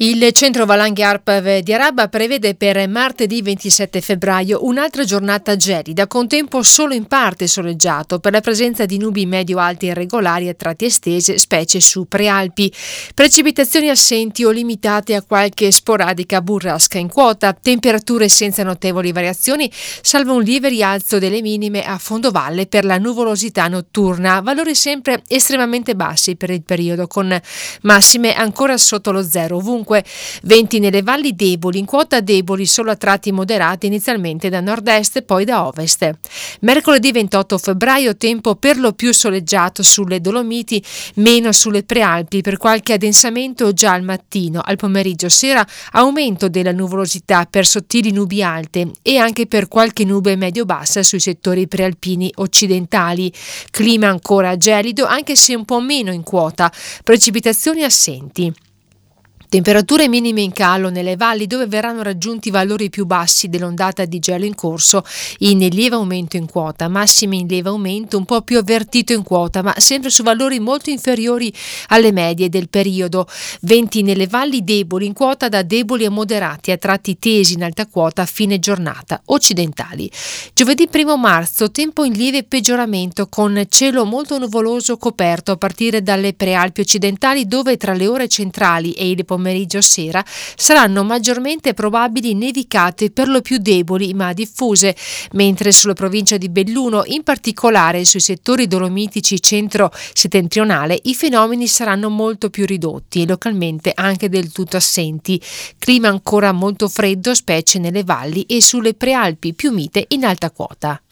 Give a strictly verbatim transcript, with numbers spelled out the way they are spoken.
Il centro Valanghe Arpav di Araba prevede per martedì ventisette febbraio un'altra giornata gelida con tempo solo in parte soleggiato per la presenza di nubi medio-alte irregolari a tratti estese, specie su prealpi. Precipitazioni assenti o limitate a qualche sporadica burrasca in quota, temperature senza notevoli variazioni, salvo un lieve rialzo delle minime a fondovalle per la nuvolosità notturna, valori sempre estremamente bassi per il periodo, con massime ancora sotto lo zero ovunque. Venti nelle valli deboli, in quota deboli solo a tratti moderati inizialmente da nord-est e poi da ovest. Mercoledì ventotto febbraio tempo per lo più soleggiato sulle Dolomiti, meno sulle prealpi, per qualche addensamento già al mattino, al pomeriggio sera aumento della nuvolosità per sottili nubi alte e anche per qualche nube medio-bassa sui settori prealpini occidentali. Clima ancora gelido anche se un po' meno in quota, precipitazioni assenti. Temperature minime in calo nelle valli dove verranno raggiunti i valori più bassi dell'ondata di gelo in corso, in lieve aumento in quota, massime in lieve aumento un po' più avvertito in quota, ma sempre su valori molto inferiori alle medie del periodo. Venti nelle valli deboli in quota da deboli a moderati a tratti tesi in alta quota a fine giornata, occidentali. Giovedì primo marzo tempo in lieve peggioramento con cielo molto nuvoloso coperto a partire dalle prealpi occidentali dove tra le ore centrali e il pomeriggio sera saranno maggiormente probabili nevicate per lo più deboli ma diffuse, mentre sulla provincia di Belluno, in particolare sui settori dolomitici centro-settentrionale, i fenomeni saranno molto più ridotti e localmente anche del tutto assenti. Clima ancora molto freddo, specie nelle valli e sulle prealpi più mite in alta quota.